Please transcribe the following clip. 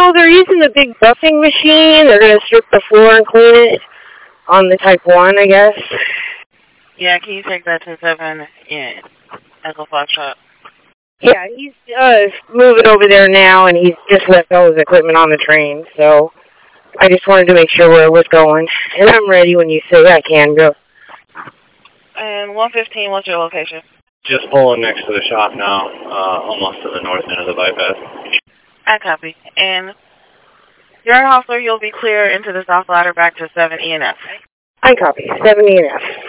No, they're using the big buffing machine. They're going to strip the floor and clean it on the Type 1, I guess. Yeah, can you take that to 7 in Echo Foxtrot? Yeah, he's moving over there now, and he's just left all his equipment on the train, so I just wanted to make sure where it was going. And I'm ready when you say I can go. And 115, what's your location? Just pulling next to the shop now, almost to the north end of the bypass. I copy. And during Hostler, you'll be clear into the South Ladder back to 7 ENF. I copy. 7 ENF.